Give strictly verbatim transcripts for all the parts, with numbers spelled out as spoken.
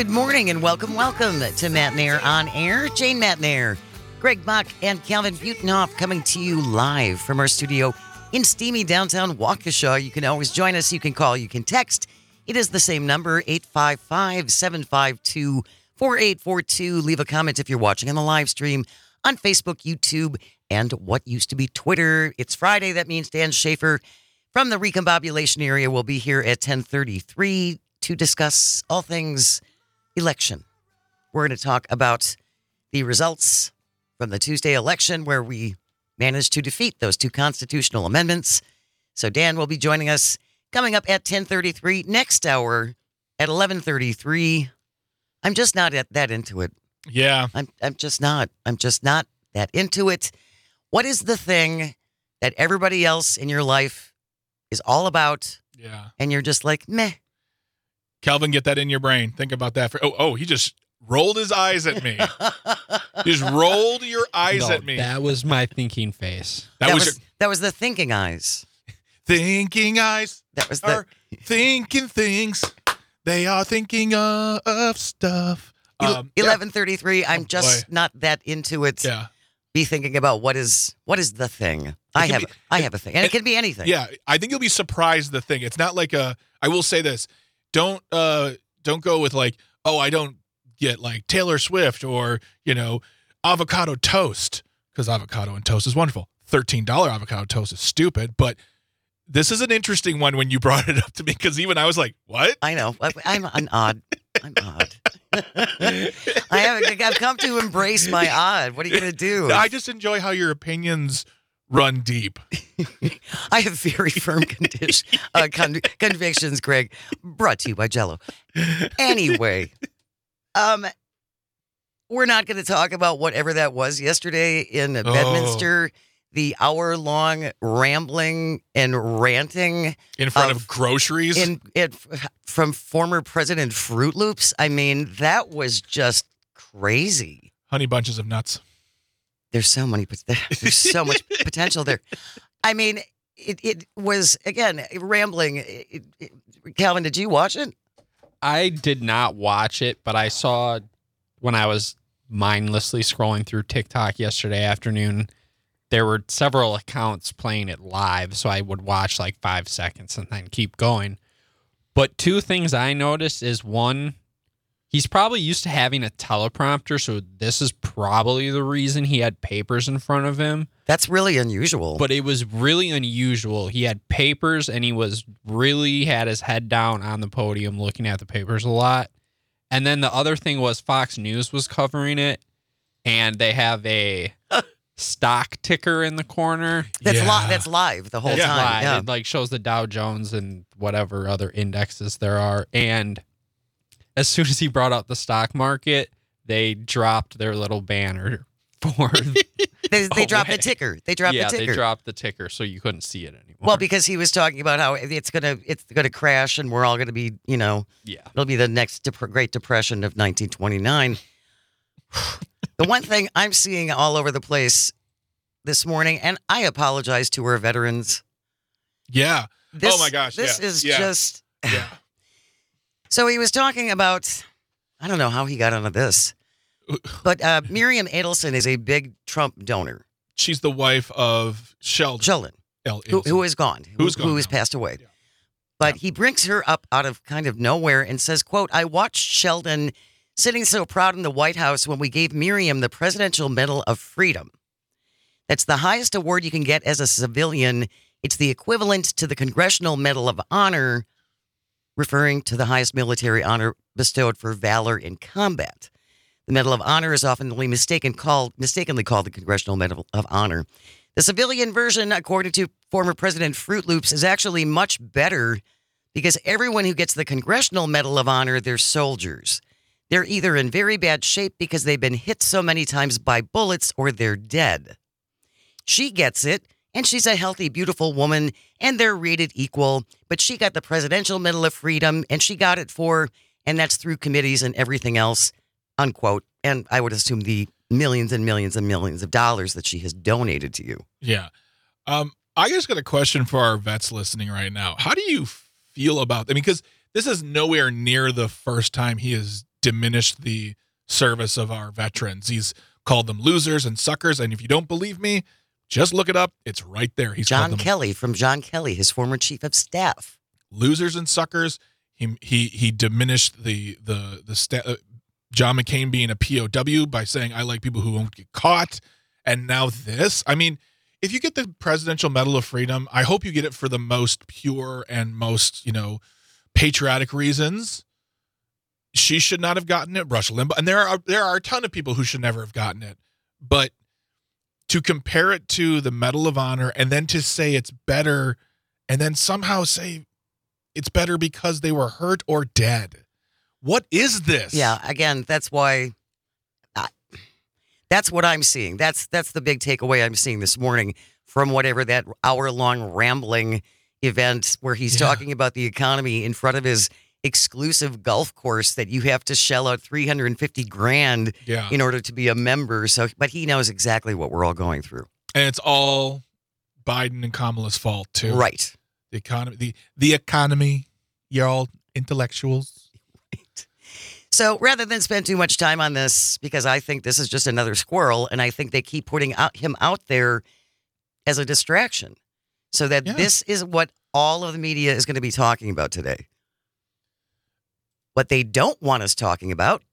Good morning and welcome, welcome to Matt Nair on Air. Jane Matt Nair, Greg Mock, and Calvin Butenhoff coming to you live from our studio in steamy downtown Waukesha. You can always join us. You can call. You can text. It is the same number, eight five five, seven five two, four eight four two. Leave a comment if you're watching on the live stream on Facebook, YouTube, and what used to be Twitter. It's Friday. That means Dan Schaefer from the Recombobulation area will be here at ten thirty-three to discuss all things election. We're going to talk about the results from the Tuesday election where we managed to defeat those two constitutional amendments. So Dan will be joining us coming up at ten thirty-three. Next hour at eleven thirty-three. I'm just not at that into it. Yeah. I'm I'm just not. I'm just not that into it. What is the thing that everybody else in your life is all about? Yeah. And you're just like, meh. Calvin, get that in your brain. Think about that. For oh, oh, he just rolled his eyes at me. Just rolled your eyes no, at me. That was my thinking face. That, That was, was your that was the thinking eyes. thinking eyes That was the are thinking things. They are thinking of, of stuff. Um, yeah. eleven thirty-three. I'm Oh, just boy. not that into it. Yeah. Be thinking about what is what is the thing. I can have be- I have a thing, and it, it- can be anything. Yeah. I think you'll be surprised the thing. It's not like a, I will say this. Don't, uh, don't go with like, oh, I don't get like Taylor Swift or, you know, avocado toast, because avocado and toast is wonderful. thirteen dollars avocado toast is stupid, but this is an interesting one when you brought it up to me, because even I was like, what? I know. I- I'm an odd. I'm odd. I have. I've come to embrace my odd. What are you gonna do? I just enjoy how your opinions run deep. I have very firm condition, uh, con- convictions, Greg. Brought to you by Jello. Anyway, um, we're not going to talk about whatever that was yesterday in Oh. Bedminster. The hour-long rambling and ranting In front Of- of groceries. in it from former President Fruit Loops. I mean, that was just crazy. Honey bunches of nuts. There's so many. There's so much potential there. I mean, it it was again rambling. It, it, Calvin, did you watch it? I did not watch it, but I saw when I was mindlessly scrolling through TikTok yesterday afternoon, there were several accounts playing it live, so I would watch like five seconds and then keep going. But two things I noticed is one, he's probably used to having a teleprompter, so this is probably the reason he had papers in front of him. That's really unusual. But it was really unusual. He had papers and he was really had his head down on the podium looking at the papers a lot. And then the other thing was Fox News was covering it, and they have a stock ticker in the corner. that's Yeah. li- That's live the whole That's time. live. Yeah. It like shows the Dow Jones and whatever other indexes there are. And as soon as he brought up the stock market, they dropped their little banner for They, they Oh, dropped way. the ticker. They dropped yeah, the ticker. they dropped the ticker so you couldn't see it anymore. Well, because he was talking about how it's gonna it's gonna crash, and we're all gonna be, you know, yeah. it'll be the next dep- Great Depression of nineteen twenty-nine. The one thing I'm seeing all over the place this morning, and I apologize to our veterans. Yeah. This, Oh, my gosh, This yeah, is yeah. just. Yeah. So he was talking about, I don't know how he got onto this, but uh, Miriam Adelson is a big Trump donor. She's the wife of Sheldon. Sheldon, L. who, Adelson. who is gone, who, Who's gone who has now. passed away. Yeah. But he brings her up out of kind of nowhere and says, quote, I watched Sheldon sitting so proud in the White House when we gave Miriam the Presidential Medal of Freedom. That's the highest award you can get as a civilian. It's the equivalent to the Congressional Medal of Honor, referring to the highest military honor bestowed for valor in combat. The Medal of Honor is often mistaken called, mistakenly called the Congressional Medal of Honor. The civilian version, according to former President Fruit Loops, is actually much better because everyone who gets the Congressional Medal of Honor, they're soldiers. They're either in very bad shape because they've been hit so many times by bullets or they're dead. She gets it, and she's a healthy, beautiful woman, and they're rated equal, but she got the Presidential Medal of Freedom, and she got it for, and that's through committees and everything else, unquote. And I would assume the millions and millions and millions of dollars that she has donated to you. Yeah. Um, I just got a question for our vets listening right now. How do you feel about, I mean, because this is nowhere near the first time he has diminished the service of our veterans. He's called them losers and suckers. And if you don't believe me, just look it up. It's right there. He's John called them Kelly from John Kelly, his former chief of staff. losers and suckers. He he he diminished the the the sta- uh, John McCain being a P O W by saying I like people who won't get caught. And now this. I mean, if you get the Presidential Medal of Freedom, I hope you get it for the most pure and most, you know, patriotic reasons. She should not have gotten it. Rush Limbaugh, and there are there are a ton of people who should never have gotten it. But to compare it to the Medal of Honor and then to say it's better, and then somehow say it's better because they were hurt or dead. What is this? Yeah, again, that's why. I, that's what I'm seeing. That's that's the big takeaway I'm seeing this morning from whatever that hour-long rambling event where he's Yeah. talking about the economy in front of his exclusive golf course that you have to shell out three hundred fifty grand Yeah. in order to be a member. So, but he knows exactly what we're all going through. And it's all Biden and Kamala's fault too. Right. The economy, the the economy. You're all intellectuals. Right. So rather than spend too much time on this, because I think this is just another squirrel, and I think they keep putting out, him out there as a distraction, so that Yeah. this is what all of the media is going to be talking about today. What they don't want us talking about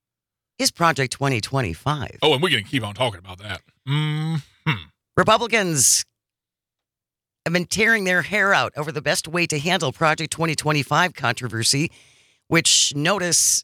is Project twenty twenty-five. Oh, and we're going to keep on talking about that. Hmm. Republicans have been tearing their hair out over the best way to handle Project twenty twenty-five controversy, which, notice,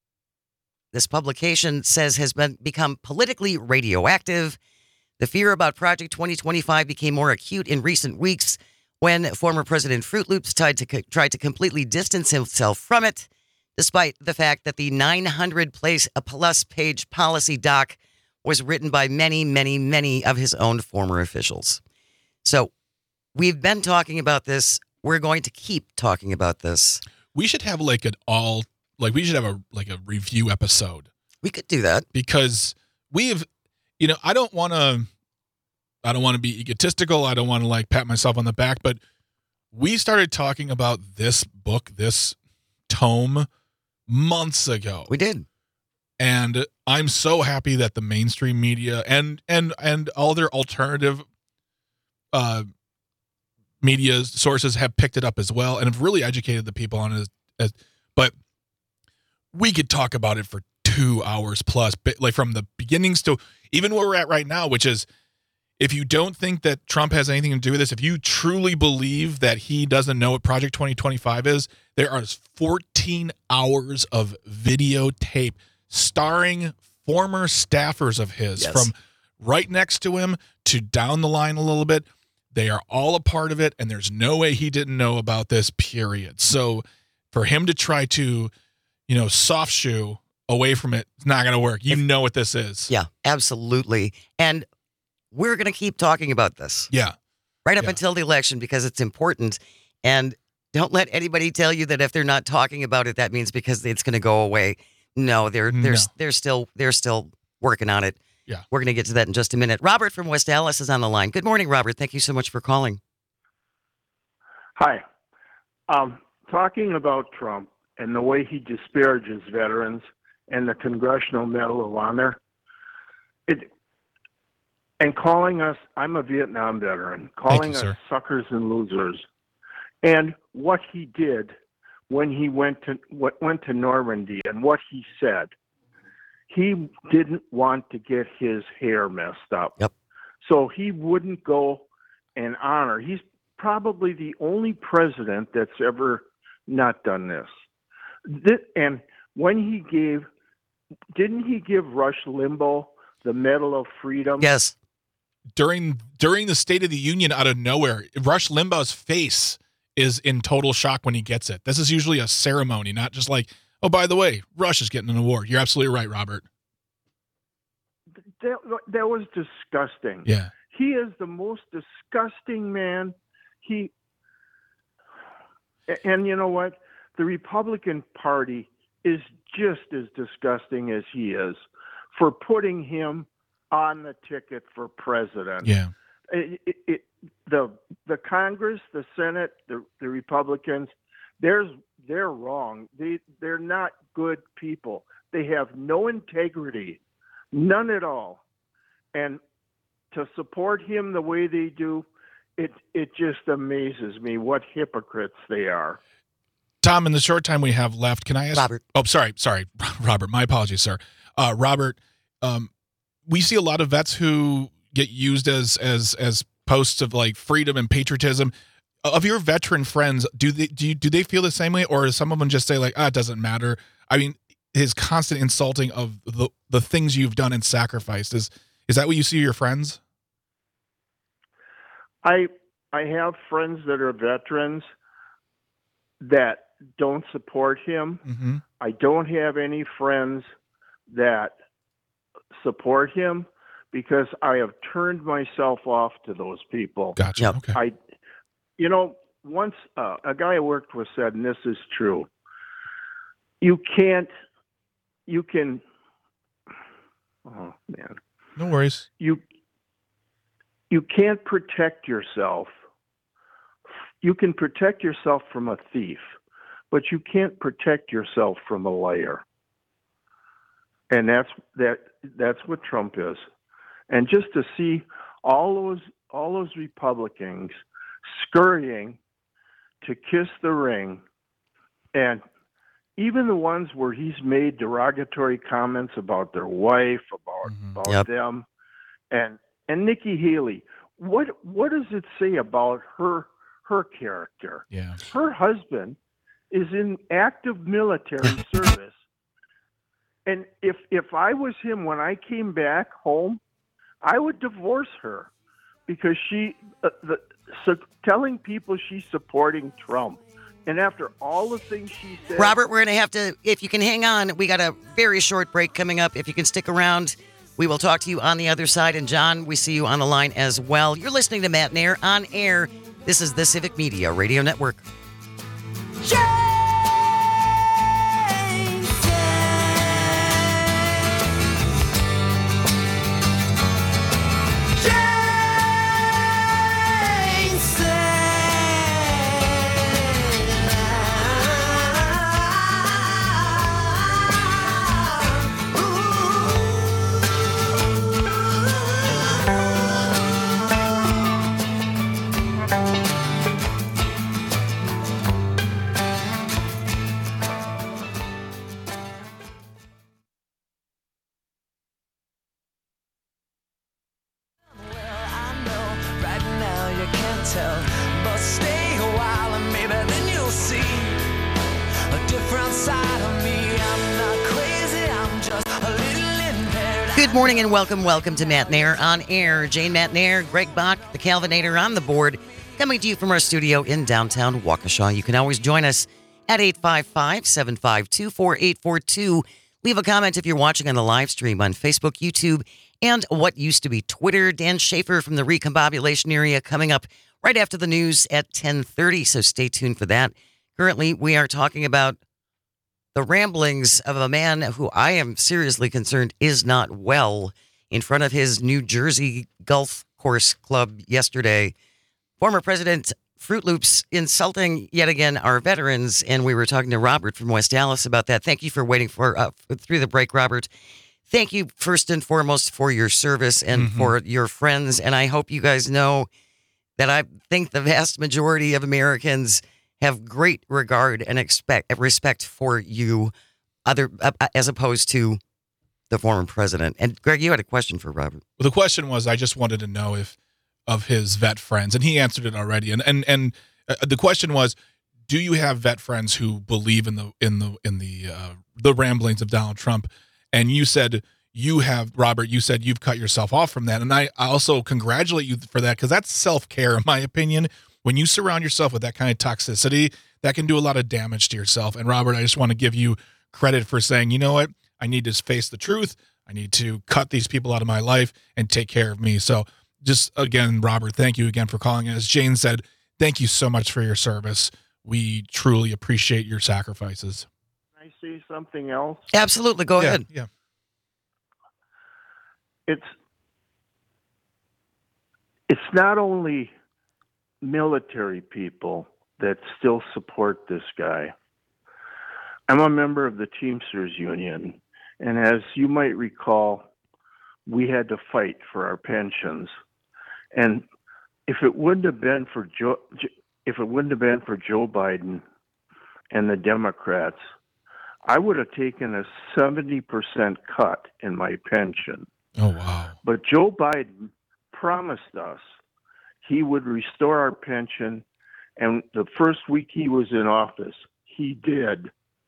this publication says has been become politically radioactive. The fear about Project twenty twenty-five became more acute in recent weeks when former President Fruit Loops tried to, tried to completely distance himself from it, despite the fact that the nine hundred place, a plus page policy doc was written by many, many, many of his own former officials. So we've been talking about this. We're going to keep talking about this. We should have like an all like we should have a like a review episode We could do that. because we've you know I don't want to I don't want to be egotistical. I don't want to like pat myself on the back, but we started talking about this book, this tome months ago. We did. And I'm so happy that the mainstream media and and and all their alternative uh, media sources have picked it up as well and have really educated the people on it. As, as, but we could talk about it for two hours plus, but like from the beginnings to even where we're at right now, which is if you don't think that Trump has anything to do with this, if you truly believe that he doesn't know what Project twenty twenty-five is, there are fourteen hours of videotape starring former staffers of his, Yes. from right next to him to down the line a little bit. They are all a part of it, and there's no way he didn't know about this, period. So for him to try to, you know, soft shoe away from it, it's not going to work. You If- know what this is. Yeah, absolutely. And we're going to keep talking about this Yeah. right up Yeah. until the election because it's important. And don't let anybody tell you that if they're not talking about it, that means because it's going to go away. No, they're they're No. they're still they're still working on it. Yeah. We're going to get to that in just a minute. Robert from West Dallas is on the line. Good morning, Robert. Thank you so much for calling. Hi. Um, talking about Trump and the way he disparages veterans and the Congressional Medal of Honor, it and calling us, I'm a Vietnam veteran, calling you, us sir. suckers and losers. And what he did when he went to what went to Normandy and what he said, he didn't want to get his hair messed up. Yep. So he wouldn't go and honor. He's probably the only president that's ever not done this. This and when he gave, didn't he give Rush Limbaugh the Medal of Freedom? Yes. During during the State of the Union, out of nowhere, Rush Limbaugh's face is in total shock when he gets it. This is usually a ceremony, not just like, oh, by the way, Rush is getting an award. You're absolutely right, Robert. That, that was disgusting. Yeah. He is the most disgusting man. He and you know what? The Republican Party is just as disgusting as he is for putting him on the ticket for president. Yeah. It, it, it, the the Congress, the Senate, the, the Republicans, there's they're wrong. They they're not good people. They have no integrity, none at all. And to support him the way they do, it it just amazes me what hypocrites they are. Tom, in the short time we have left, can I ask? Robert. Oh, sorry, sorry, Robert. My apologies, sir. Uh, Robert, um, we see a lot of vets who get used as as as posts of like freedom and patriotism. Of your veteran friends, do they do you, do they feel the same way, or does some of them just say like, ah, it doesn't matter? I mean, his constant insulting of the the things you've done and sacrificed is is that what you see your friends? I I have friends that are veterans that don't support him. Mm-hmm. I don't have any friends that support him because I have turned myself off to those people. Gotcha. Yep. Okay. I, you know, once uh, a guy I worked with said, and this is true, you can't, you can, oh man, No worries. you, you can't protect yourself. You can protect yourself from a thief, but you can't protect yourself from a liar. And that's that that's what Trump is. And just to see all those all those Republicans scurrying to kiss the ring, and even the ones where he's made derogatory comments about their wife, about Mhm. about Yep. them, and and Nikki Haley, what what does it say about her her character? Yeah. Her husband is in active military service. And if if I was him when I came back home, I would divorce her because she uh, the so telling people she's supporting Trump, and after all the things she said. Robert, we're going to have to, if you can hang on, we got a very short break coming up. If you can stick around, we will talk to you on the other side. And John, we see you on the line as well. You're listening to Matt Nair on air. This is the Civic Media Radio Network. Good morning and welcome, welcome to Matt Nair on air. Jane Matt Nair, Greg Bach, the Calvinator on the board, coming to you from our studio in downtown Waukesha. You can always join us at eight five five, seven five two, four eight four two. Leave a comment if you're watching on the live stream on Facebook, YouTube, and what used to be Twitter. Dan Schaefer from the Recombobulation area coming up right after the news at ten thirty, so stay tuned for that. Currently, we are talking about the ramblings of a man who I am seriously concerned is not well in front of his New Jersey golf course club yesterday. Former President Fruit Loops insulting yet again our veterans, and we were talking to Robert from West Dallas about that. Thank you for waiting for uh, through the break, Robert. Thank you first and foremost for your service and Mhm. for your friends, and I hope you guys know that I think the vast majority of Americans have great regard and expect respect for you, other uh, as opposed to the former president. And Greg, you had a question for Robert. Well, the question was, I just wanted to know if of his vet friends, and he answered it already. And and and uh, the question was, do you have vet friends who believe in the in the in the uh, the ramblings of Donald Trump? And you said you have, Robert. You said you've cut yourself off from that, and I also congratulate you for that because that's self care, in my opinion. When you surround yourself with that kind of toxicity, that can do a lot of damage to yourself. And Robert, I just want to give you credit for saying, you know what? I need to face the truth. I need to cut these people out of my life and take care of me. So just again, Robert, thank you again for calling. As Jane said, thank you so much for your service. We truly appreciate your sacrifices. Can I say something else? Absolutely, go yeah, ahead. Yeah. It's it's not only military people that still support this guy. I'm a member of the Teamsters Union, and as you might recall, we had to fight for our pensions. And if it wouldn't have been for Joe, if it wouldn't have been for Joe Biden and the Democrats, I would have taken a seventy percent cut in my pension. Oh, wow. But Joe Biden promised us he would restore our pension, and the first week he was in office, he did.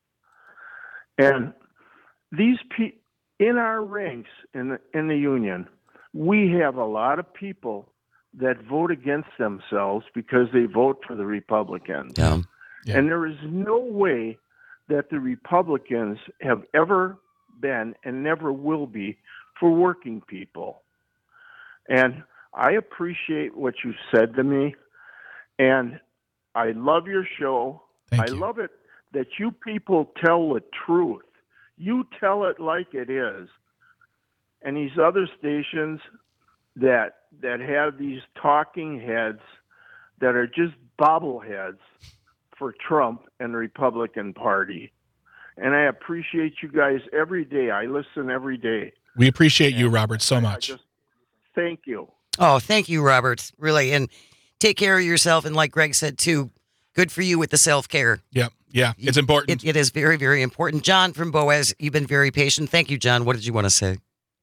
And these people, in our ranks in the, in the union, we have a lot of people that vote against themselves because they vote for the Republicans. Yeah. Yeah. And there is no way that the Republicans have ever been and never will be for working people. And I appreciate what you said to me, and I love your show. Thank I you. love it that you people tell the truth. You tell it like it is. And these other stations that that have these talking heads that are just bobbleheads for Trump and the Republican Party. And I appreciate you guys every day. I listen every day. We appreciate you, Robert, so I- I much. just- thank you. Oh, thank you, Robert. Really. And take care of yourself. And like Greg said, too, good for you with the self-care. Yeah, yeah, it's important. It, it is very, very important. John from Boaz, you've been very patient. Thank you, John. What did you want to say?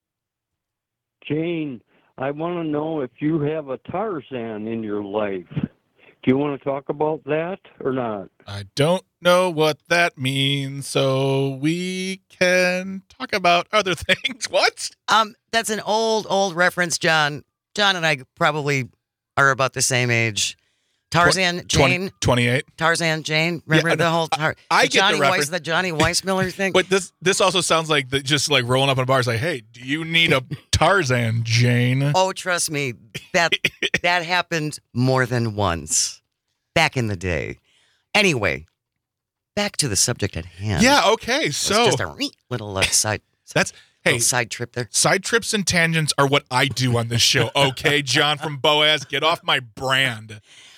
Jane, I want to know if you have a Tarzan in your life. Do you want to talk about that or not? I don't know what that means, so we can talk about other things. What? Um, that's an old, old reference, John. John and I probably are about the same age. Tarzan, Jane, twenty-eight. Tarzan, Jane. Remember Yeah, the whole tar- I the get the Johnny reference. Weiss, the Johnny Weissmiller thing. But this this also sounds like the, just like rolling up in a bar. It's like, hey, do you need a Tarzan, Jane? Oh, trust me, that that happened more than once back in the day. Anyway, back to the subject at hand. Yeah. Okay. It's So just a wee little uh, side, that's hey. little side trip there. Side trips and tangents are what I do on this show. Okay, John from Boaz, get off my brand.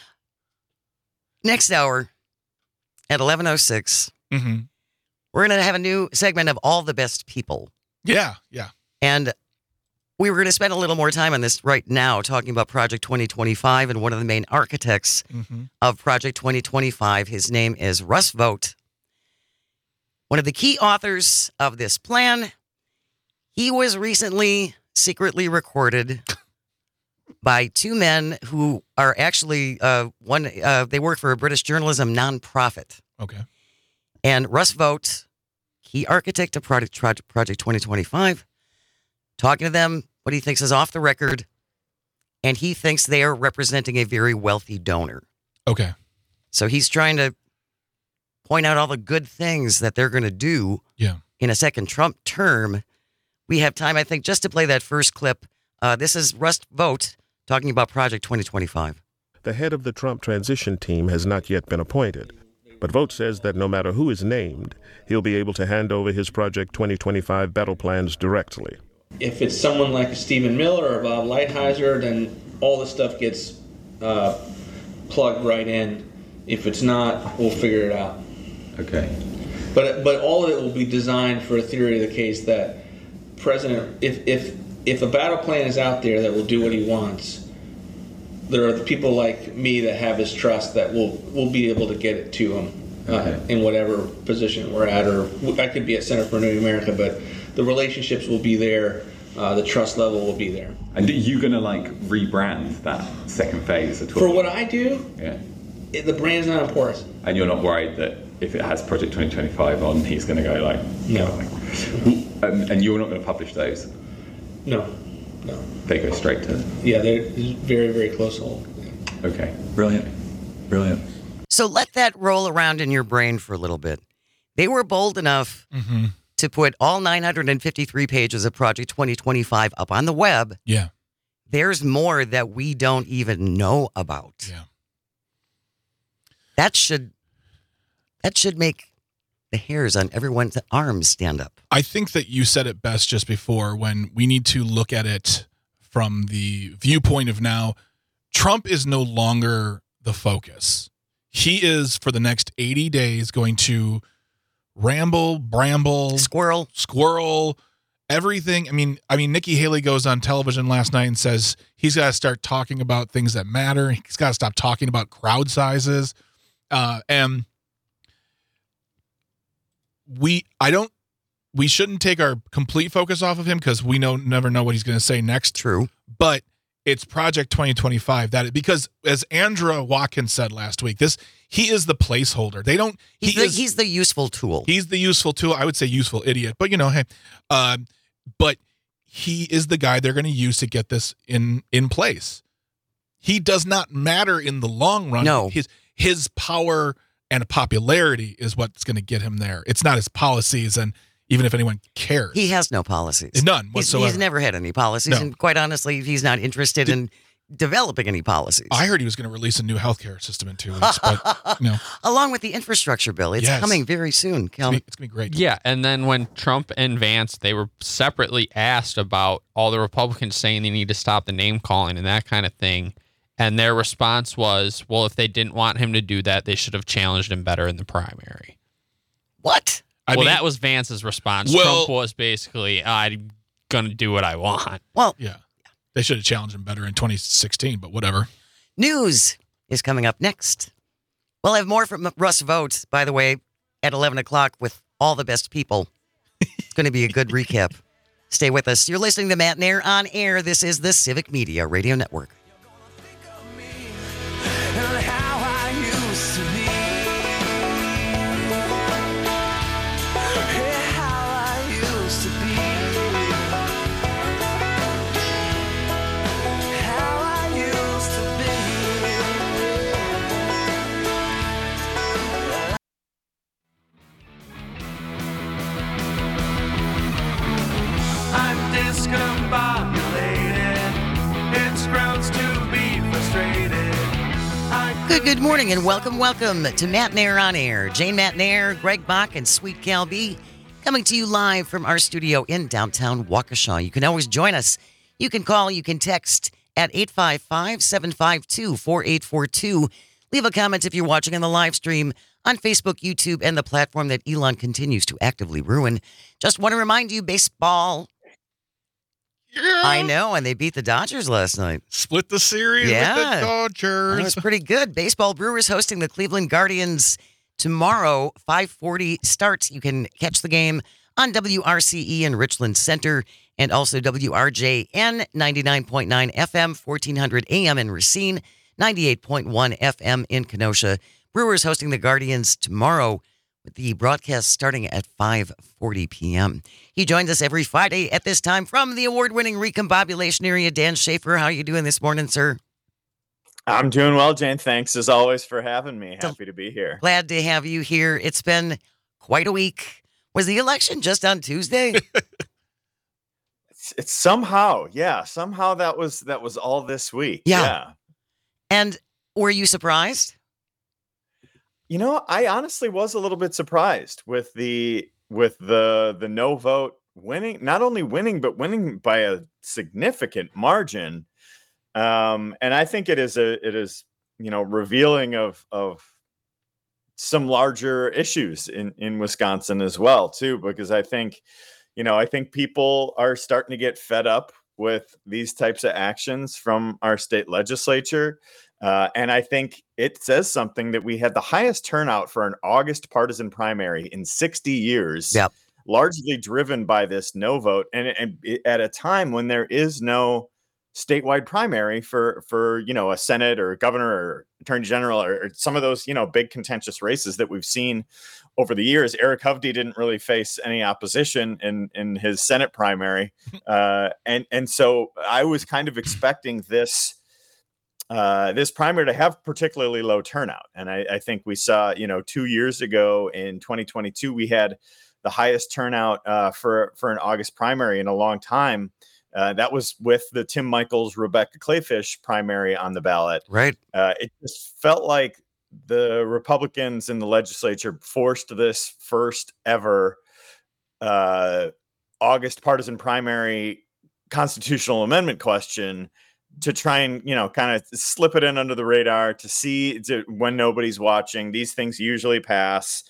Next hour at eleven oh six, Mm-hmm. we're going to have a new segment of All the Best People. Yeah. Yeah. And we were going to spend a little more time on this right now, talking about Project twenty twenty-five and one of the main architects Mm-hmm. of Project twenty twenty-five. His name is Russ Vought. One of the key authors of this plan. He was recently secretly recorded by two men who are actually uh, one. Uh, they work for a British journalism nonprofit. Okay. And Russ Vought, key architect of Project, Project twenty twenty-five, talking to them, what he thinks is off the record, and he thinks they are representing a very wealthy donor. Okay. So he's trying to point out all the good things that they're going to do Yeah. in a second Trump term. We have time, I think, just to play that first clip. Uh, this is Russ Vought talking about Project twenty twenty-five. The head of the Trump transition team has not yet been appointed, but Vought says that no matter who is named, he'll be able to hand over his Project twenty twenty-five battle plans directly. If it's someone like Stephen Miller or Bob Lighthizer, then all this stuff gets uh, plugged right in. If it's not, we'll figure it out. Okay. But but all of it will be designed for a theory of the case that President, if if if a battle plan is out there that will do what he wants, there are the people like me that have his trust that will will be able to get it to him uh, Okay. in whatever position we're at, or I could be at Center for New America, but the relationships will be there, uh, the trust level will be there. And are you going to like rebrand that second phase at all? For what I do, Yeah. it, the brand's not important. And you're not worried that if it has Project twenty twenty-five on, he's going to go like, No. Um, and you're not going to publish those. No, no. They go straight to. Yeah, they're very, very close hold. Okay. Brilliant. Brilliant. So let that roll around in your brain for a little bit. They were bold enough Mm-hmm. to put all nine hundred fifty-three pages of Project twenty twenty-five up on the web. Yeah. There's more that we don't even know about. Yeah. That should that should make the hairs on everyone's arms stand up. I think that you said it best just before when we need to look at it from the viewpoint of now. Trump is no longer the focus. He is, for the next eighty days, going to ramble, bramble, Squirrel. squirrel, everything. I mean, I mean, Nikki Haley goes on television last night and says he's got to start talking about things that matter. He's got to stop talking about crowd sizes. Uh, and we, I don't, we shouldn't take our complete focus off of him because we know never know what he's going to say next. True. But it's Project twenty twenty-five that because as Andra Watkins said last week, this he is the placeholder. They don't. He's, he the, is, he's the useful tool. He's the useful tool. I would say useful idiot, but you know, hey, um, but he is the guy they're going to use to get this in in place. He does not matter in the long run. No, his his power and popularity is what's going to get him there. It's not his policies, and even if anyone cares, he has no policies. None He's, whatsoever. he's never had any policies, No. and quite honestly, he's not interested Did- in developing any policies. I heard he was going to release a new healthcare system in two weeks, but no, Along with the infrastructure bill. It's Yes. coming very soon, it's Cal. going to be great. Yeah, and then when Trump and Vance, they were separately asked about all the Republicans saying they need to stop the name calling and that kind of thing. And their response was, well, if they didn't want him to do that, they should have challenged him better in the primary. What? I well, mean, that was Vance's response. Well- Trump was basically, I'm going to do what I want. Well, yeah, they should have challenged him better in twenty sixteen, but whatever. news is coming up next. We'll have more from Russ Vogt, by the way, at eleven o'clock with all the best people. It's going to be a good recap. Stay with us. You're listening to Matt and Air on air. This is the Civic Media Radio Network. I'm discombobulated. It's grounds to be frustrated. I Good, good morning, and welcome, welcome to Matt and Air on air. Jane Matt and Air, Greg Bach, and Sweet Cal B coming to you live from our studio in downtown Waukesha. You can always join us. You can call, you can text at eight five five, seven five two, four eight four two. Leave a comment if you're watching on the live stream on Facebook, YouTube, and the platform that Elon continues to actively ruin. Just want to remind you, baseball. Yeah. I know, and they beat the Dodgers last night. Split the series Yeah. with the Dodgers. That was pretty good. Baseball, Brewers hosting the Cleveland Guardians tomorrow, five forty starts. You can catch the game on W R C E in Richland Center and also W R J N ninety-nine point nine F M, fourteen hundred A M in Racine, ninety-eight point one F M in Kenosha. Brewers hosting the Guardians tomorrow with the broadcast starting at five forty p.m. He joins us every Friday at this time from the award-winning recombobulation area. Dan Schaefer, how are you doing this morning, sir? I'm doing well, Jane. Thanks as always for having me. Happy to be here. Glad to have you here. It's been quite a week. Was the election just on Tuesday? It's, it's somehow, yeah, somehow that was that was all this week. Yeah. yeah. And were you surprised? You know, I honestly was a little bit surprised with the with the the no vote winning, not only winning, but winning by a significant margin. Um, and I think it is a it is, you know, revealing of of some larger issues in, in Wisconsin as well, too, because I think, you know, I think people are starting to get fed up with these types of actions from our state legislature. Uh, and I think it says something that we had the highest turnout for an August partisan primary in sixty years, Yep. largely driven by this no vote. And, and it- at a time when there is no statewide primary for, for, you know, a Senate or governor or attorney general or, or some of those, you know, big contentious races that we've seen over the years. Eric Hovde didn't really face any opposition in, in his Senate primary. Uh, and, and so I was kind of expecting this, uh, this primary to have particularly low turnout. And I, I think we saw, you know, two years ago in twenty twenty-two, we had the highest turnout uh, for, for an August primary in a long time. Uh, that was with the Tim Michaels, Rebecca Clayfish primary on the ballot. Right. Uh, it just felt like the Republicans in the legislature forced this first ever uh, August partisan primary constitutional amendment question to try and, you know, kind of slip it in under the radar to see to, when nobody's watching. These things usually pass.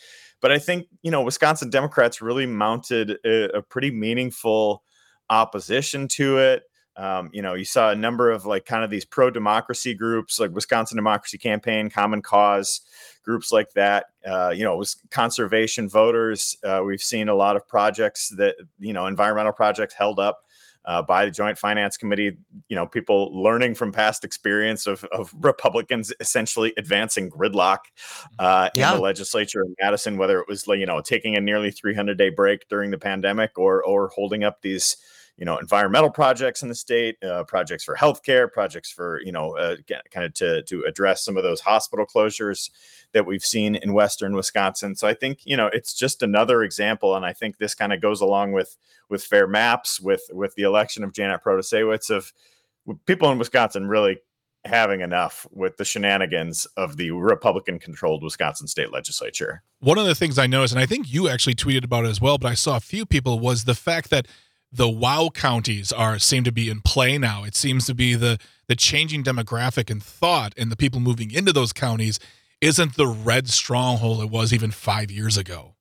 But I think, you know, Wisconsin Democrats really mounted a, a pretty meaningful opposition to it. Um, you know, you saw a number of like kind of these pro-democracy groups like Wisconsin Democracy Campaign, Common Cause, groups like that. Uh, you know, it was conservation voters. Uh, we've seen a lot of projects that, you know, environmental projects held up uh, by the Joint Finance Committee. You know, people learning from past experience of, of Republicans essentially advancing gridlock uh, Yeah. in the legislature in Madison, whether it was, you know, taking a nearly three hundred day break during the pandemic or or holding up these, you know, environmental projects in the state, uh, projects for healthcare, projects for, you know, uh, kind of to, to address some of those hospital closures that we've seen in Western Wisconsin. So I think, you know, it's just another example. And I think this kind of goes along with, with fair maps, with, with the election of Janet Protasiewicz, of people in Wisconsin really having enough with the shenanigans of the Republican controlled Wisconsin state legislature. One of the things I noticed, and I think you actually tweeted about it as well, but I saw a few people, was the fact that the WOW counties are seem to be in play now. It seems to be the the changing demographic and thought, and the people moving into those counties isn't the red stronghold it was even five years ago.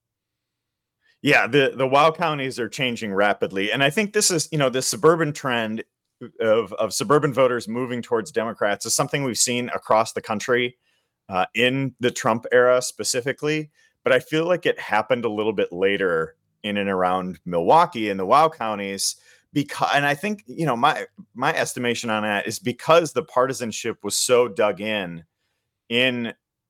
Yeah, the the WOW counties are changing rapidly, and I think this is, you know, this suburban trend of of suburban voters moving towards Democrats is something we've seen across the country uh, in the Trump era specifically. But I feel like it happened a little bit later in and around Milwaukee in the WOW counties, because, and I think, you know, my my estimation on that is because the partisanship was so dug in in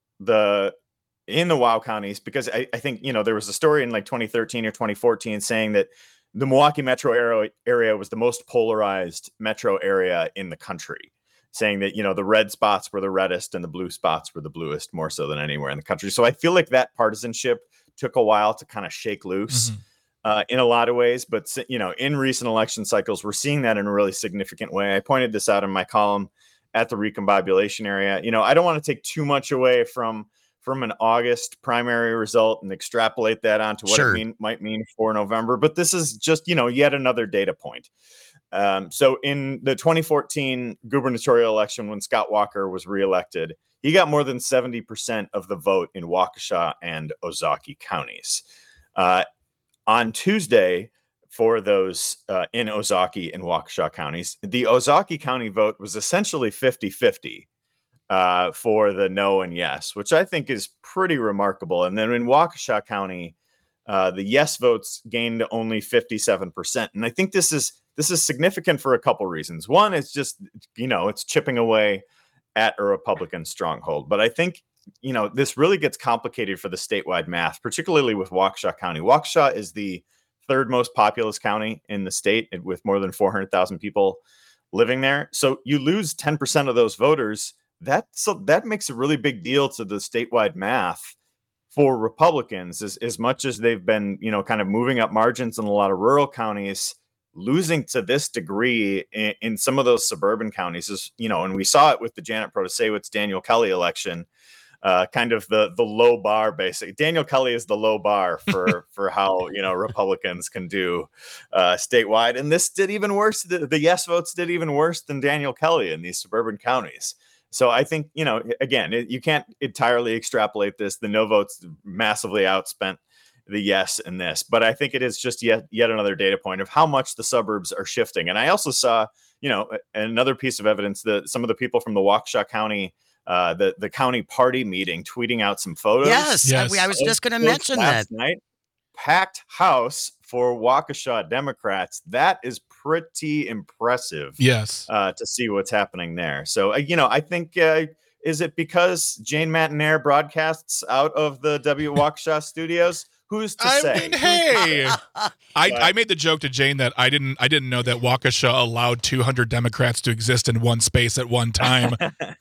the in the WOW counties, because I, I think, you know, there was a story in like twenty thirteen or twenty fourteen saying that the Milwaukee metro area, area was the most polarized metro area in the country, saying that, you know, the red spots were the reddest and the blue spots were the bluest, more so than anywhere in the country. So I feel like that partisanship took a while to kind of shake loose mm-hmm. uh, in a lot of ways. But, you know, in recent election cycles, we're seeing that in a really significant way. I pointed this out in my column at the Recombobulation area. You know, I don't want to take too much away from from an August primary result and extrapolate that onto what Sure. it mean, might mean for November. But this is just, you know, yet another data point. Um, so in the twenty fourteen gubernatorial election, when Scott Walker was reelected, he got more than seventy percent of the vote in Waukesha and Ozaukee counties. Uh, on Tuesday, for those uh, in Ozaukee and Waukesha counties, the Ozaukee County vote was essentially fifty-fifty uh, for the no and yes, which I think is pretty remarkable. And then in Waukesha County, uh, the yes votes gained only fifty-seven percent. And I think this is this is significant for a couple reasons. One, it's just, you know, it's chipping away at a Republican stronghold. But I think, you know, this really gets complicated for the statewide math, particularly with Waukesha County. Waukesha is the third most populous county in the state, with more than four hundred thousand people living there. So you lose ten percent of those voters. That, so that makes a really big deal to the statewide math for Republicans, as, as much as they've been, you know, kind of moving up margins in a lot of rural counties. Losing to this degree in, in some of those suburban counties is, you know, and we saw it with the Janet Protasiewicz Daniel Kelly election, uh, kind of the the low bar. Basically, Daniel Kelly is the low bar for for how, you know, Republicans can do uh, statewide, and this did even worse. The, the yes votes did even worse than Daniel Kelly in these suburban counties. So I think, you know, again, it, you can't entirely extrapolate this. The no votes massively outspent the yes in this, but I think it is just yet yet another data point of how much the suburbs are shifting. And I also saw, you know, another piece of evidence that some of the people from the Waukesha County, uh, the the county party meeting, tweeting out some photos. Yes, yes. I, I was just going to mention that. Night, packed house for Waukesha Democrats. That is pretty impressive. Yes, uh, to see what's happening there. So uh, you know, I think. Uh, Is it because Jane Matinaire broadcasts out of the W Waukesha studios? Who's to I say? mean, hey, I, I made the joke to Jane that I didn't I didn't know that Waukesha allowed two hundred Democrats to exist in one space at one time.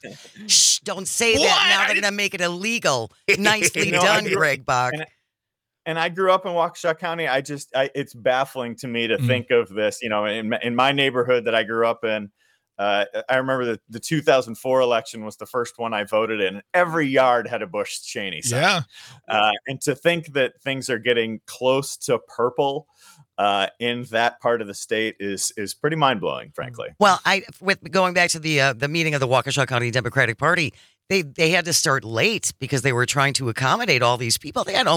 Shh, don't say What? that. Now they're going to make it illegal. Nicely No, I done, grew- Greg Bach. And, and I grew up in Waukesha County. I just, I, it's baffling to me to Mm. think of this, you know, in, my- in my neighborhood that I grew up in. Uh, I remember that the two thousand four election was the first one I voted in. Every yard had a Bush Cheney sign. Yeah. Uh, and to think that things are getting close to purple uh, in that part of the state is is pretty mind blowing, frankly. Well, I with going back to the uh, the meeting of the Waukesha County Democratic Party, they they had to start late because they were trying to accommodate all these people. They had almost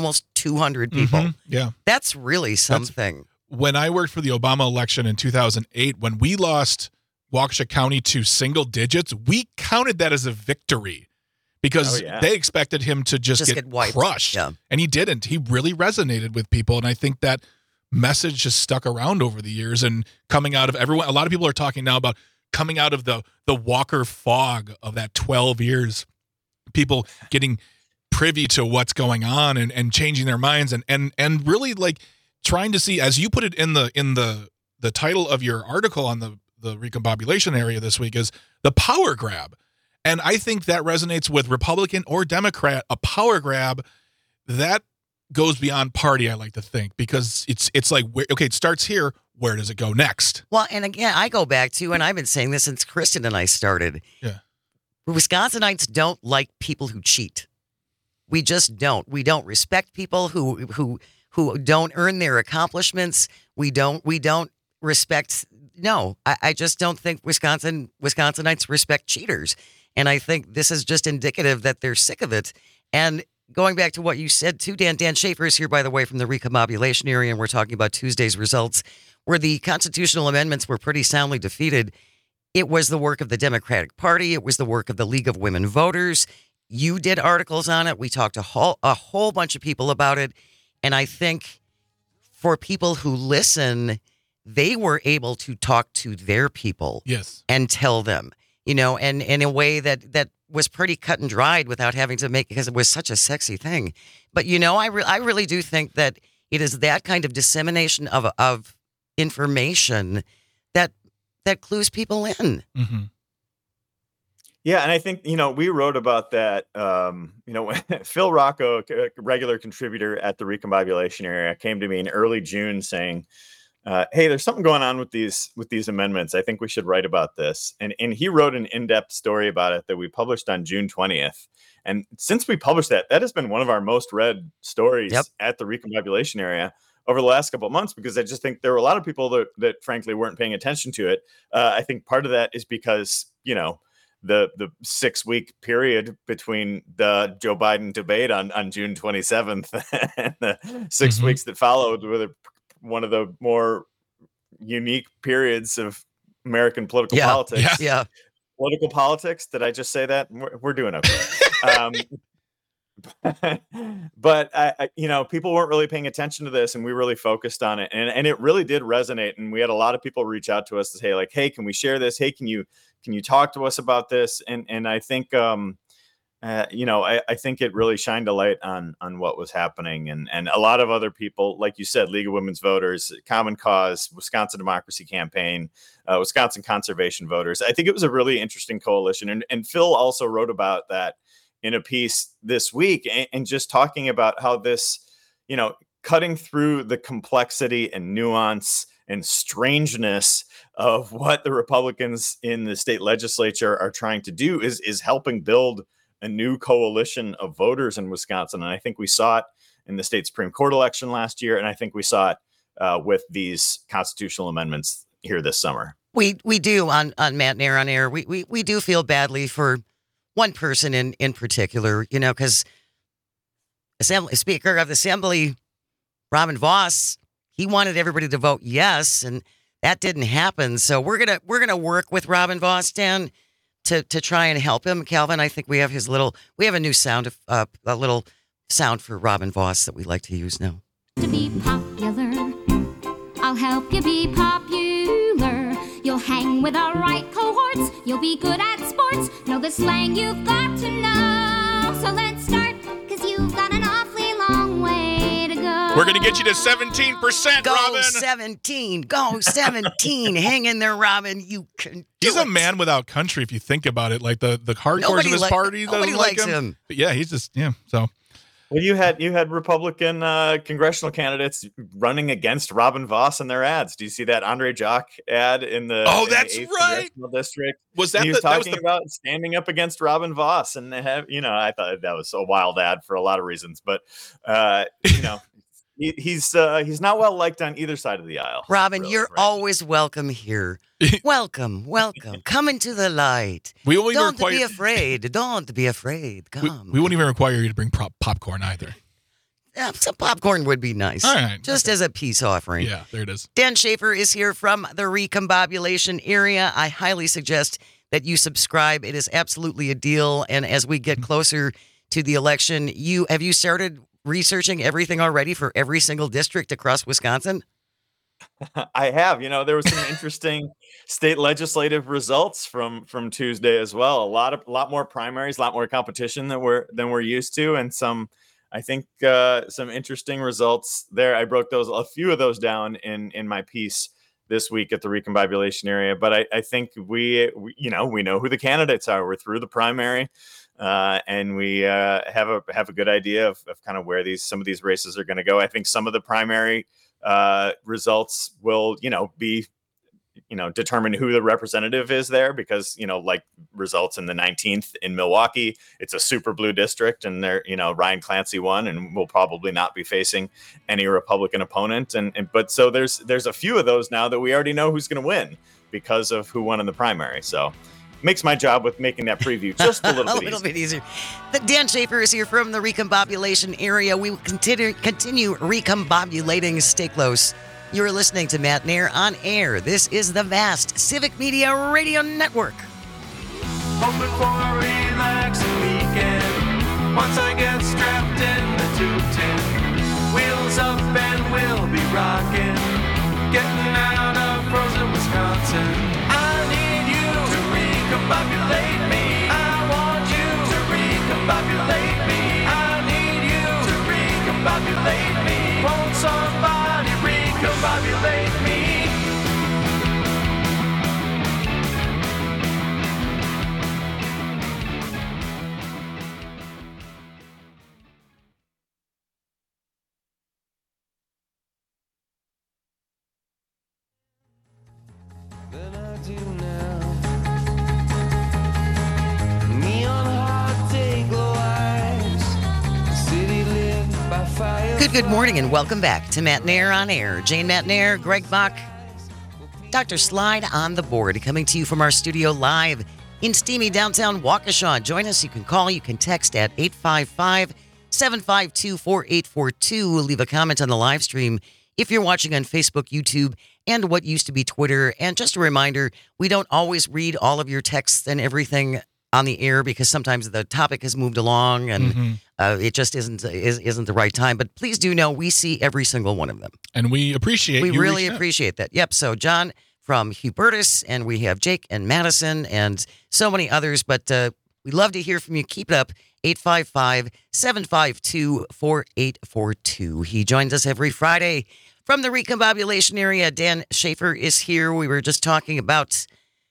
two hundred people. Mhm, yeah. That's really something. That's, when I worked for the Obama election in two thousand eight, when we lost Waukesha County to single digits, we counted that as a victory because Oh, yeah. they expected him to just, Just get, get wiped. crushed. Yeah. And he didn't. He really resonated with people. And I think that message has stuck around over the years and coming out of everyone. A lot of people are talking now about coming out of the, the Walker fog of that twelve years, people getting privy to what's going on and, and changing their minds and, and, and really like trying to see, as you put it in the, in the, the title of your article on the, the recombobulation area this week, is the power grab. And I think that resonates with Republican or Democrat. A power grab that goes beyond party, I like to think, because it's it's like, where, okay, it starts here. Where does it go next? Well, and again, I go back to, and I've been saying this since Kristen and I started. Yeah. Wisconsinites don't like people who cheat. We just don't. We don't respect people who who who don't earn their accomplishments. We don't we don't respect. No, I, I just don't think Wisconsin Wisconsinites respect cheaters. And I think this is just indicative that they're sick of it. And going back to what you said too, Dan, Dan Schaefer is here, by the way, from the recombobulation area, and we're talking about Tuesday's results, where the constitutional amendments were pretty soundly defeated. It was the work of the Democratic Party. It was the work of the League of Women Voters. You did articles on it. We talked to a whole, a whole bunch of people about it. And I think for people who listen, they were able to talk to their people. Yes. And tell them, you know, and, and in a way that, that was pretty cut and dried without having to make, because it was such a sexy thing. But, you know, I, re- I really do think that it is that kind of dissemination of, of information that, that clues people in. Mm-hmm. Yeah, and I think, you know, we wrote about that, um, you know, when Phil Rocco, a regular contributor at the recombobulation area, came to me in early June saying, uh, hey, there's something going on with these with these amendments. I think we should write about this. And and he wrote an in-depth story about it that we published on June twentieth. And since we published that, that has been one of our most read stories Yep. at the recombobulation area over the last couple of months, because I just think there were a lot of people that, that frankly weren't paying attention to it. Uh, I think part of that is because, you know, the the six week period between the Joe Biden debate on, on June twenty-seventh and the six Mhm. weeks that followed were the, one of the more unique periods of American political Yeah. politics. Yeah. Yeah. Political politics. Did I just say that? We're, we're doing okay. um, but I, I, you know, people weren't really paying attention to this, and we really focused on it, and and it really did resonate. And we had a lot of people reach out to us to say, like, "Hey, can we share this? Hey, can you can you talk to us about this?" And and I think, um, uh, you know, I, I think it really shined a light on on what was happening, and and a lot of other people, like you said, League of Women's Voters, Common Cause, Wisconsin Democracy Campaign, uh, Wisconsin Conservation Voters. I think it was a really interesting coalition, and and Phil also wrote about that in a piece this week, and, and just talking about how this, you know, cutting through the complexity and nuance and strangeness of what the Republicans in the state legislature are trying to do is is helping build a new coalition of voters in Wisconsin. And I think we saw it in the state Supreme Court election last year, and I think we saw it uh, with these constitutional amendments here this summer. We we do on, on Matt and Air on Air. We, we we do feel badly for one person in, in particular, you know, because Assembly Speaker of the Assembly, Robin Vos, he wanted everybody to vote yes, and that didn't happen. So we're gonna we're gonna work with Robin Vos, Dan, to to try and help him. Calvin, I think we have his little we have a new sound of uh, a little sound for Robin Vos that we like to use now. To be popular, I'll help you be popular. You'll hang with our right cohorts. You'll be good at sports. Know the slang you've got to know. So let's start, because you've got an awfully long way to go. We're going to get you to seventeen percent, Go Robin. seventeen, go seventeen. Hang in there, Robin. You can do He's it. a man without country, if you think about it. Like the, the hardcores Nobody of his li- party. nobody doesn't like likes him. him. But yeah, he's just, yeah, so. Well, you had you had Republican uh, congressional candidates running against Robin Vos in their ads. Do you see that Andre Jock ad in the Oh, in the that's eighth right. congressional district? Was that And he was the- that was talking the- about standing up against Robin Vos, and they have, you know, I thought that was a wild ad for a lot of reasons, but uh, you know, he, he's uh, he's not well liked on either side of the aisle. Robin, really, you're right? always welcome here. welcome, welcome. Come into the light. We won't even Don't require- be afraid. Don't be afraid. We, Come. we won't even require you to bring prop popcorn either. Yeah, some popcorn would be nice. All right. Just as a peace offering. Yeah, there it is. Dan Schaefer is here from the recombobulation area. I highly suggest that you subscribe. It is absolutely a deal. And as we get closer to the election, you have you started researching everything already for every single district across Wisconsin? I have. You know, there was some interesting state legislative results from from Tuesday as well. A lot of a lot more primaries, a lot more competition than we're than we're used to, and some, I think, uh, some interesting results there. I broke those a few of those down in in my piece this week at the recombobulation area. But I, I think we, we, you know, we know who the candidates are. We're through the primary, uh, and we uh, have a have a good idea of, of kind of where these some of these races are going to go. I think some of the primary uh, results will, you know, be, you know, determine who the representative is there, because, you know, like results in the nineteenth in Milwaukee, it's a super blue district, and there, you know, Ryan Clancy won and will probably not be facing any Republican opponent. And, and but so there's there's a few of those now that we already know who's going to win because of who won in the primary. So makes my job with making that preview just a little a bit little easier. bit easier. The Dan Schaefer is here from the recombobulation area. We will continue continue recombobulating. Stay close. You're listening to Matt Nair on air. This is the Vast Civic Media Radio Network. Hoping for a relaxing weekend. Once I get strapped in the two ten, wheels up and we'll be rocking. Getting out of frozen Wisconsin. I need you to recombobulate me. I want you to recombobulate me. I need you to recombobulate me. Won't somebody recombobulate me? Good, good morning, and welcome back to Matt Nair on air. Jane Matt Nair, Greg Bach, Doctor Slide on the board, coming to you from our studio live in steamy downtown Waukesha. Join us. You can call, you can text at eight five five, seven five two, four eight four two. Leave a comment on the live stream if you're watching on Facebook, YouTube, and what used to be Twitter. And just a reminder, we don't always read all of your texts and everything on the air because sometimes the topic has moved along and Mm-hmm. uh, it just isn't is, isn't the right time. But please do know we see every single one of them. And we appreciate We you really reaching out. appreciate that. Yep. So John from Hubertus, and we have Jake and Madison and so many others. But uh, we love to hear from you. Keep it up. eight five five, seven five two, four eight four two. He joins us every Friday from the recombobulation area. Dan Schaefer is here. We were just talking about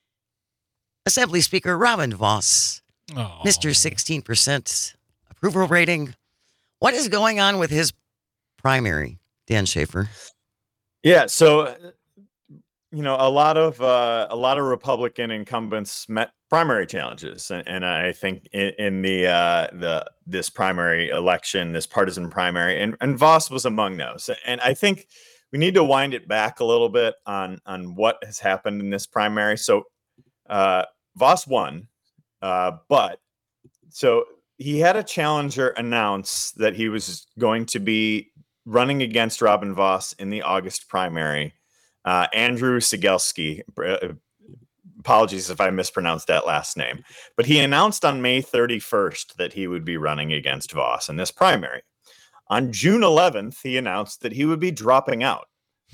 Assembly Speaker Robin Voss, Aw. Mister sixteen percent approval rating. What is going on with his primary, Dan Schaefer? Yeah, so you know, a lot of uh, a lot of Republican incumbents met primary challenges, and, and I think in, in the uh, the this primary election, this partisan primary, and, and Voss was among those. And I think we need to wind it back a little bit on on what has happened in this primary. So uh, Voss won, uh, but so he had a challenger announce that he was going to be running against Robin Voss in the August primary. Uh, Andrew Sigelski, uh, apologies if I mispronounced that last name, but he announced on May thirty-first that he would be running against Voss in this primary. On June eleventh, he announced that he would be dropping out.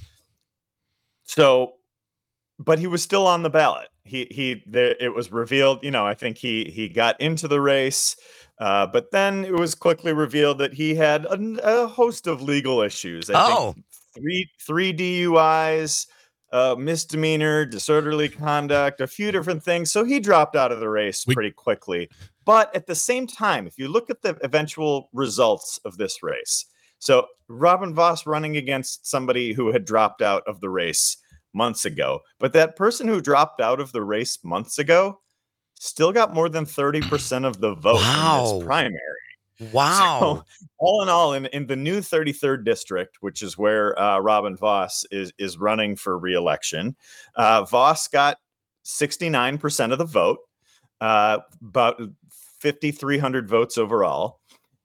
So, but he was still on the ballot. He he, the, it was revealed. You know, I think he he got into the race, uh, but then it was quickly revealed that he had a, a host of legal issues. I Oh. think three three D U Is, uh, misdemeanor, disorderly conduct, a few different things. So he dropped out of the race We- pretty quickly. But at the same time, if you look at the eventual results of this race, so Robin Voss running against somebody who had dropped out of the race months ago, but that person who dropped out of the race months ago still got more than thirty percent of the vote in Wow. this primary. Wow. So, all in all, in, in the new thirty-third district, which is where uh, Robin Voss is is running for re-election, uh, Voss got sixty-nine percent of the vote, uh, about fifty-three hundred votes overall.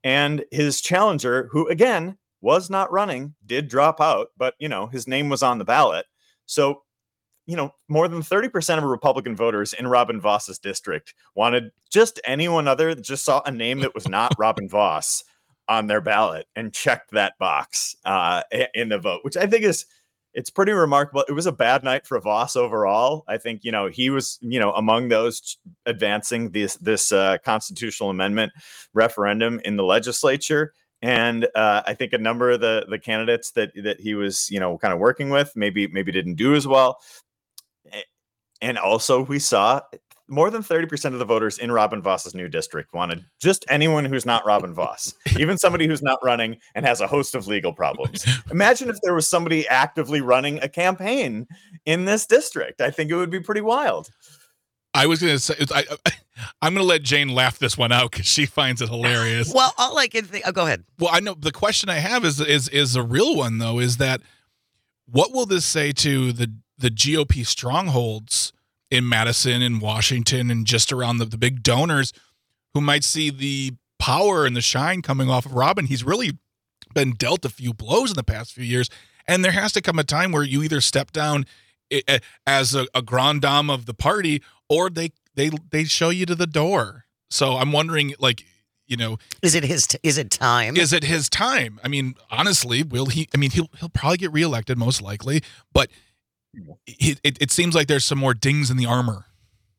And his challenger, who again was not running, did drop out, but you know, his name was on the ballot. So, you know, more than thirty percent of Republican voters in Robin Voss's district wanted just anyone other that just saw a name that was not Robin Voss on their ballot and checked that box uh, in the vote, which I think is, it's pretty remarkable. It was a bad night for Voss overall. I think, you know, he was, you know, among those advancing this, this uh, constitutional amendment referendum in the legislature. And uh, I think a number of the, the candidates that, that he was, you know, kind of working with, maybe, maybe didn't do as well. And also we saw more than thirty percent of the voters in Robin Voss's new district wanted just anyone who's not Robin Voss, even somebody who's not running and has a host of legal problems. Imagine if there was somebody actively running a campaign in this district. I think it would be pretty wild. I was going to say, I, I, I'm going to let Jane laugh this one out because she finds it hilarious. Well, all I can think, oh, go ahead. Well, I know the question I have is, is, is a real one though, is that what will this say to the, the G O P strongholds in Madison and Washington and just around the, the big donors who might see the power and the shine coming off of Robin? He's really been dealt a few blows in the past few years. And there has to come a time where you either step down as a, a grand dame of the party or they, they, they show you to the door. So I'm wondering, like, you know, is it his, t- is it time? Is it his time? I mean, honestly, will he, I mean, he'll, he'll probably get reelected most likely, but It, it, it seems like there's some more dings in the armor.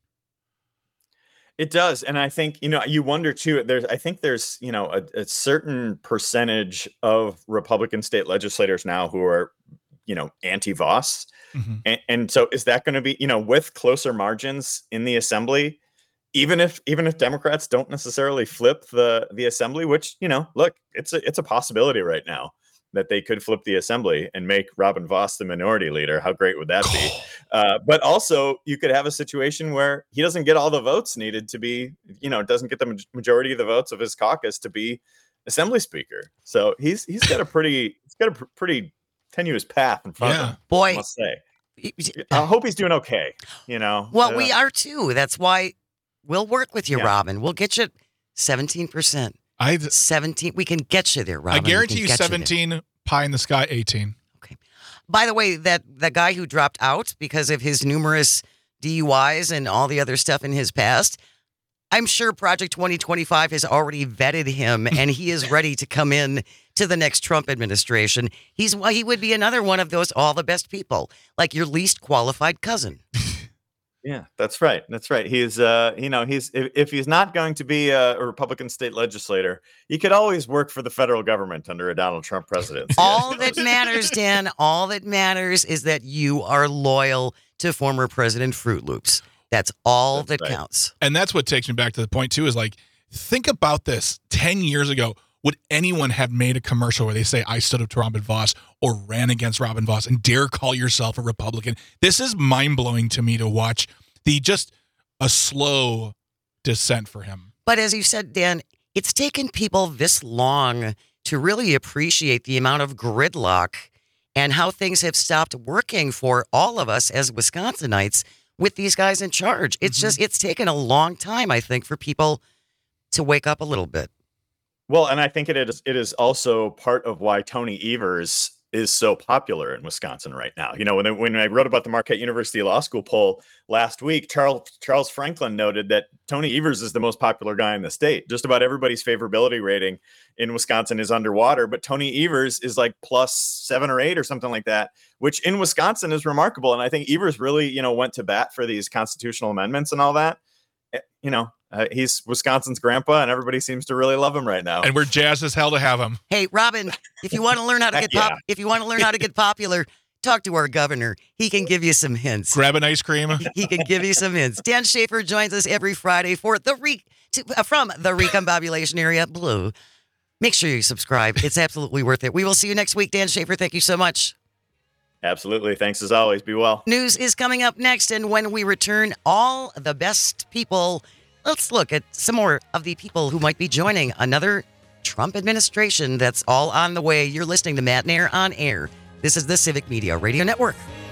It does. And I think, you know, you wonder too, there's, I think there's, you know, a, a certain percentage of Republican state legislators now who are, you know, anti-Voss. Mm-hmm. And, and so is that going to be, you know, with closer margins in the assembly, even if, even if Democrats don't necessarily flip the, the assembly, which, you know, look, it's a, it's a possibility right now that they could flip the assembly and make Robin Voss the minority leader. How great would that be? Uh, but also you could have a situation where he doesn't get all the votes needed to be, you know, doesn't get the majority of the votes of his caucus to be assembly speaker. So he's, he's got a pretty, he's got a pr- pretty tenuous path in front yeah. of him. Boy, I must say. I hope he's doing okay. You know, well, uh, we are too. That's why we'll work with you, yeah. Robin. We'll get you seventeen percent. I seventeen. We can get you there, Robin. I guarantee you seventeen, you pie in the sky, eighteen. Okay. By the way, that the guy who dropped out because of his numerous D U Is and all the other stuff in his past, I'm sure Project twenty twenty-five has already vetted him and he is ready to come in to the next Trump administration. He's well, he would be another one of those all the best people, like your least qualified cousin. Yeah, that's right. That's right. He's, uh, you know, he's if, if he's not going to be a, a Republican state legislator, he could always work for the federal government under a Donald Trump presidency. All that matters, Dan, all that matters is that you are loyal to former President Fruit Loops. That's all that's that right. counts. And that's what takes me back to the point, too, is like, think about this. ten years ago, would anyone have made a commercial where they say, I stood up to Robin Voss or ran against Robin Voss and dare call yourself a Republican? This is mind-blowing to me to watch the just a slow descent for him. But as you said, Dan, it's taken people this long to really appreciate the amount of gridlock and how things have stopped working for all of us as Wisconsinites with these guys in charge. It's mm-hmm. just, it's taken a long time, I think, for people to wake up a little bit. Well, and I think it is it is also part of why Tony Evers is so popular in Wisconsin right now. You know, when when I wrote about the Marquette University Law School poll last week, Charles Charles Franklin noted that Tony Evers is the most popular guy in the state. Just about everybody's favorability rating in Wisconsin is underwater, but Tony Evers is like plus seven or eight or something like that, which in Wisconsin is remarkable. And I think Evers really, you know, went to bat for these constitutional amendments and all that. You know, uh, he's Wisconsin's grandpa, and everybody seems to really love him right now. And we're jazzed as hell to have him. Hey, Robin, if you want to learn how to get pop, yeah. if you want to learn how to get popular, talk to our governor. He can give you some hints. Grab an ice cream. He can give you some hints. Dan Schaefer joins us every Friday for the re- to, uh, from the Recombobulation Area Blue. Make sure you subscribe. It's absolutely worth it. We will see you next week. Dan Schaefer, thank you so much. Absolutely. Thanks as always. Be well. News is coming up next. And when we return, all the best people, let's look at some more of the people who might be joining another Trump administration that's all on the way. You're listening to Matt Nair on Air. This is the Civic Media Radio Network.